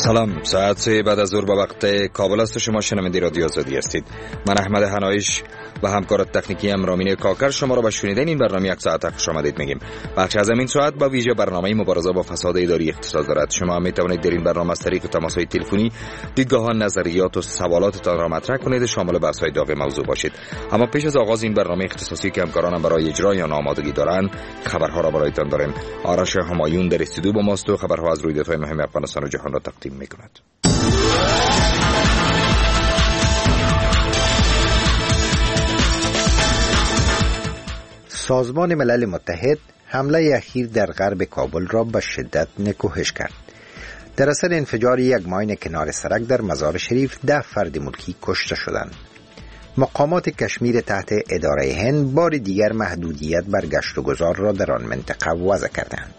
سلام، ساعت 3 بعد از ظهر به وقت کابل است و شما شنونده رادیو آزادی هستید. من احمد حنایش و همکارت تکنیکی هم رامین کاکر شما را به شنیدن این برنامه یک ساعت خوش آمدید میگیم. بخش از این ساعت با ویژه برنامه مبارزه با فساد اداری اختصاص دارد. شما هم میتوانید در این برنامه از طریق تماس‌های تلفنی دیدگاه‌ها، نظریات و سوالاتتان را مطرح کنید، شامل بحث‌های داغ موضوع باشید. اما پیش از آغاز این برنامه اختصاصی که همکارانم برای اجرای آن آمادگی دارند، خبرها را برایتان داریم. آرش همایون در استودیو با ماست و خبرها از رویدادهای مهم افغانستان و جهان را تقدیم می‌کند. سازمان ملل متحد حمله اخیر در غرب کابل را به شدت نکوهش کرد. در اثر انفجار یک ماین کنار سرک در مزار شریف 10 فرد ملکی کشته شدند. مقامات کشمیر تحت اداره هند بار دیگر محدودیت بر گشت و گذار را در آن منطقه وضع کردند.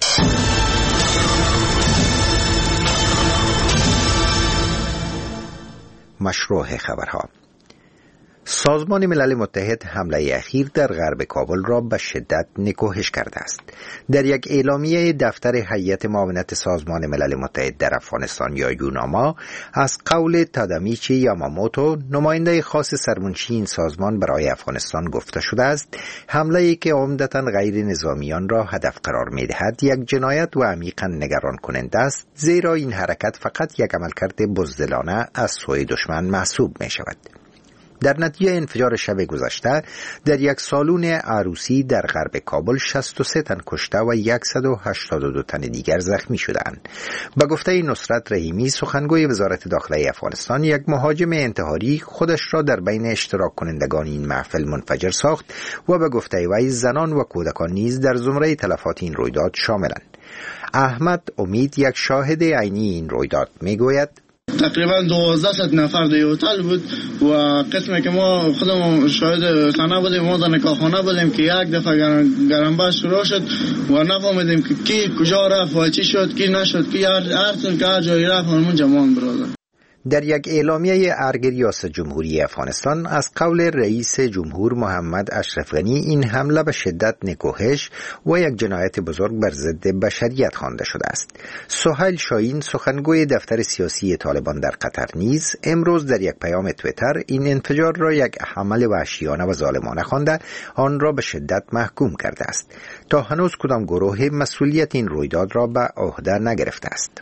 مشروع خبرها. سازمان ملل متحد حمله اخیر در غرب کابل را به شدت نکوهش کرده است. در یک اعلامیه دفتر هیئت معاونت سازمان ملل متحد در افغانستان یا یوناما از قول تادامیچی یاماموتو، نماینده خاص سرمنشی این سازمان برای افغانستان، گفته شده است حمله‌ای که عمدتاً غیر نظامیان را هدف قرار می‌دهد یک جنایت و عمیقاً نگران کننده است، زیرا این حرکت فقط یک عملکرد بزدلانه از سوی دشمن محسوب می‌شود. در نتیجه انفجار شب گذشته در یک سالن عروسی در غرب کابل 63 تن کشته و 182 تن دیگر زخمی شدند. به گفته نصرت رحیمی، سخنگوی وزارت داخلی افغانستان، یک مهاجم انتحاری خودش را در بین اشتراک کنندگان این محفل منفجر ساخت و به گفته وی زنان و کودکان نیز در زمره تلفات این رویداد شاملند. احمد امید، یک شاهد عینی این رویداد، میگوید تقریبا 1200 نفر در هتل بود و قسمی که ما خودمون شاهد صحنه بودیم، ما در نکاحخانه بودیم که یک دفعه گرمباش شروع شد و نفهمیدیم که کی کجا رفت و چی شد، کی نشد، کی هر جایی رفت همون جوان برادر. در یک اعلامیه ارگ ریاست جمهوری افغانستان از قول رئیس جمهور محمد اشرف غنی، این حمله به شدت نکوهش و یک جنایت بزرگ بر ضد بشریت خوانده شده است. سهیل شاهین، سخنگوی دفتر سیاسی طالبان در قطر، نیز امروز در یک پیام توییتر این انفجار را یک عمل وحشیانه و ظالمانه خوانده آن را به شدت محکوم کرده است. تا هنوز کدام گروه مسئولیت این رویداد را به عهده نگرفته است.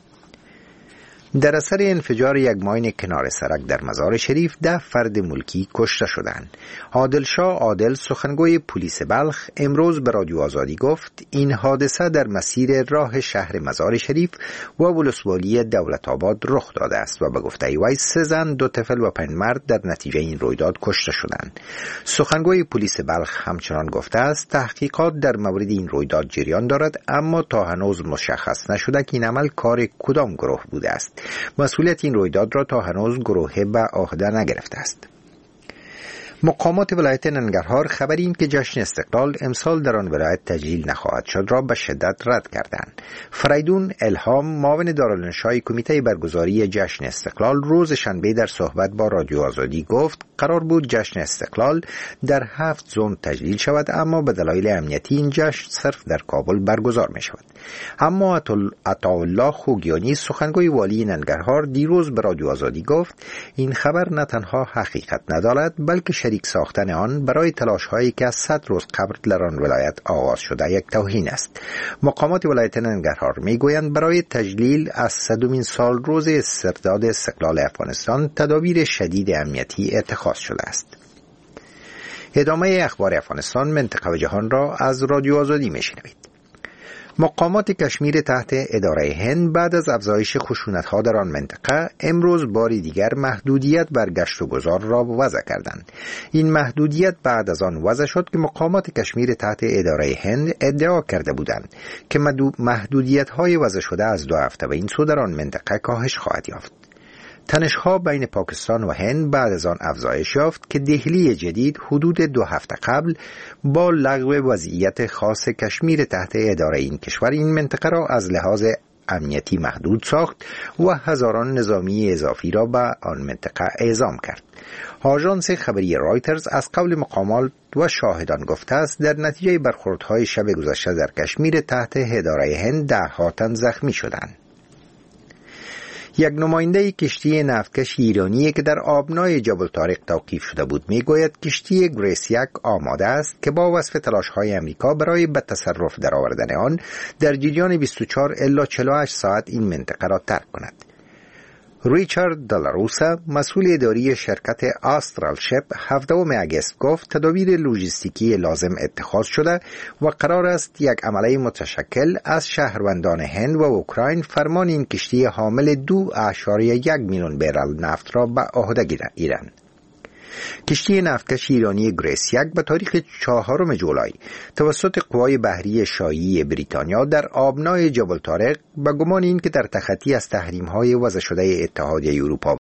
در اثر انفجار یک ماین کنار سرک در مزار شریف 10 فرد ملکی کشته شدند. عادل شاه عادل، سخنگوی پلیس بلخ، امروز به رادیو آزادی گفت این حادثه در مسیر راه شهر مزار شریف و ولسوالی دولت آباد رخ داده است و به گفته وی 3 زن، 2 طفل و 5 مرد در نتیجه این رویداد کشته شدند. سخنگوی پلیس بلخ همچنان گفته است تحقیقات در مورد این رویداد جریان دارد، اما تا هنوز مشخص نشده که این عمل کار کدام گروه بوده است. مسئولیت این رویداد را تا هنوز گروه به عهده نگرفته است. مقامات ولایت ننگرهار خبر این که جشن استقلال امسال در آن ولایت تجلیل نخواهد شد را به شدت رد کردند. فریدون الهام، معاون دارالانشای کمیته برگزاری جشن استقلال، روز شنبه در صحبت با رادیو آزادی گفت قرار بود جشن استقلال در 7 زون تجلیل شود، اما به دلایل امنیتی این جشن صرف در کابل برگزار می شود. اما عطاالله خوگیانی، سخنگوی والی ننگرهار، دیروز به رادیو آزادی گفت این خبر نه تنها حقیقت ندارد بلکه شریک ساختن آن برای تلاش‌هایی که از 100 روز قبل در آن ولایت آغاز شده یک توهین است. مقامات ولایت ننگرهار میگویند برای تجلیل از 100مین سال روز استرداد استقلال افغانستان تدابیر شدید امنیتی اتخاذ شده است. ادامه اخبار افغانستان، منطقه و جهان را از رادیو آزادی میشنوید. مقامات کشمیر تحت اداره هند بعد از افزایش خشونت‌ها در آن منطقه امروز باری دیگر محدودیت بر گشت و گذار را وضع کردند. این محدودیت بعد از آن وضع شد که مقامات کشمیر تحت اداره هند ادعا کرده بودند که محدودیت‌های وضع شده از 2 هفته به این سو در آن منطقه کاهش خواهد یافت. تنش‌ها بین پاکستان و هند بعد از آن افزایش یافت که دهلی جدید حدود 2 هفته قبل با لغو وضعیت خاص کشمیر تحت اداره این کشور این منطقه را از لحاظ امنیتی محدود ساخت و هزاران نظامی اضافی را به آن منطقه اعزام کرد. آژانس خبری رایترز از قول مقامات و شاهدان گفته است در نتیجه برخوردهای شب گذشته در کشمیر تحت اداره هند 10 تن زخمی شدند. یک نماینده کشتی نفتکش ایرانی که در آبنای جبل طارق توقیف شده بود میگوید کشتی گریسیک آماده است که با وصف تلاش‌های امریکا برای به تصرف درآوردن آن در جریان 24 الی 48 ساعت این منطقه را ترک کند. ریچارد دلاروسا مسئول اداری شرکت آسترال شپ 17 اگست گفت تدابیر لوجستیکی لازم اتخاذ شده و قرار است یک عمله متشکل از شهروندان هند و اوکراین فرمان این کشتی حامل 2.1 میلیون برل نفت را به عهده گیرند. کشتی نفتکش ایرانی گریسیک به تاریخ 4 جولای توسط قوای بحری شاهی بریتانیا در آبنای جبل طارق به گمان این که در تخطی از تحریم‌های وضع شده اتحادیه اروپا